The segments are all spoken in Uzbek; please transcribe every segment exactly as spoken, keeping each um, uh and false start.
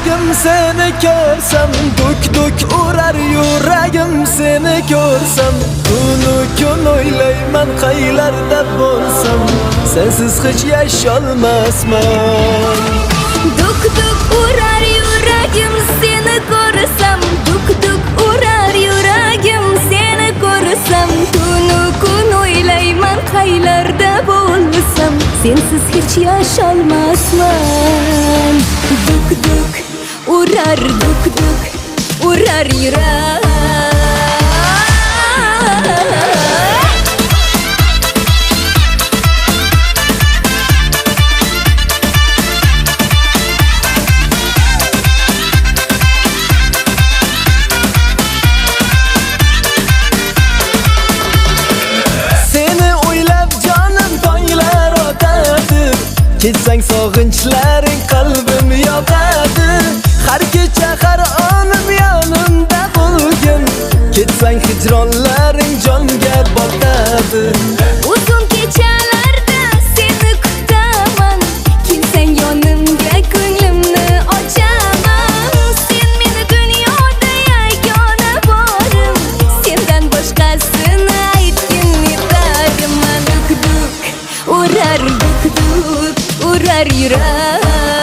yuragim seni ko'rsam, duk duk urar yuragim seni ko'rsam. Kunu kun o'ylayman qaylarda bo'lsam, sensiz hech yasholmasman. Duk duk urar yuragim seni ko'rsam, duk duk urar yuragim seni ko'rsam. Kunu kun o'ylayman qaylarda bo'lsam, sensiz hech yasholmasman. Duk duk urar, duk duk urar yurak. Ketsang sog'inchlaring qalbim yoqadi. Har kecha har onim yonimda bo'lgin. Ketsang hijronlaring jonga botadi. Uzun kechalarda seni kutaman. Kelsang yonimga ko'nglimni ochaman. Sen meni dunyoda yagona borim. Sendan boshqasini aytgin yetariman. Duk duk urar, duk duk urar yurak.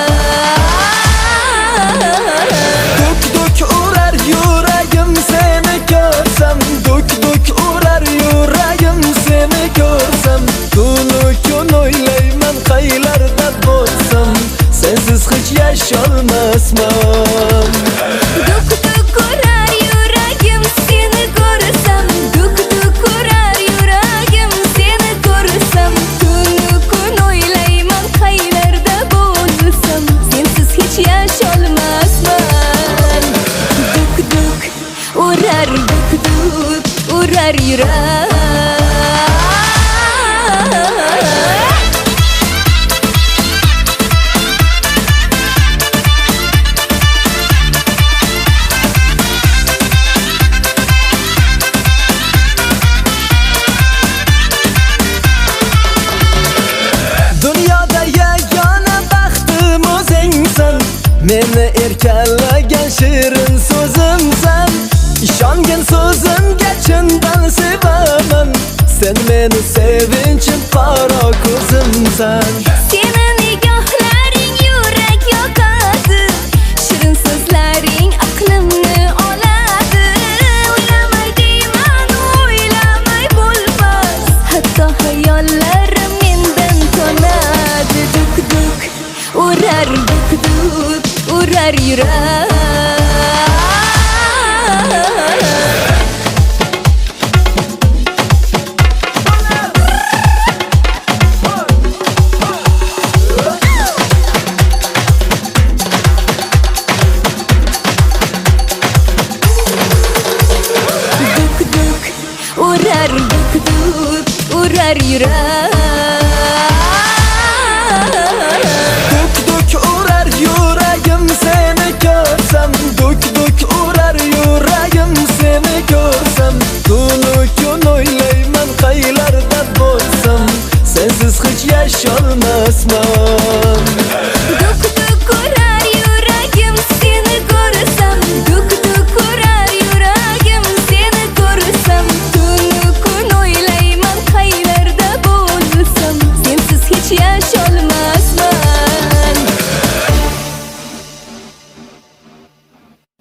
Duk duk urar yuragim seni ko'rsam, duk duk urar yuragim seni ko'rsam. Kunu kun o'ylayman qaylarda bo'lsam, sensiz hech yasholmasman. Duk duk urar yuragim seni ko'rsam, duk duk urar yuragim seni ko'rsam. Kunu kun o'ylayman qaylarda bo'lsam, sensiz hech yasholmasman. Duk duk urar, duk duk urar yurak. Meni erkalagan shirin so'zimsan. Ishongin so'zimga chindan sevaman. Sen meni sevinchim qaro ko'zimsan. Seni nigohlaring yurak yoqadi. Shirin so'zlaring aqlimni oladi. O'ylamay deyman, o'ylamay bo'lmas. Hatto hayollarim mendan tonadi. Duk duk urar, duk duk urar yurak. Duk duk urar, duk duk urar yurak. Duk duk urar yuragim seni ko'rsam, duk duk urar yuragim seni ko'rsam. Kunu kun o'ylayman qaylarda bo'lsam, sensiz hech yasholmasman.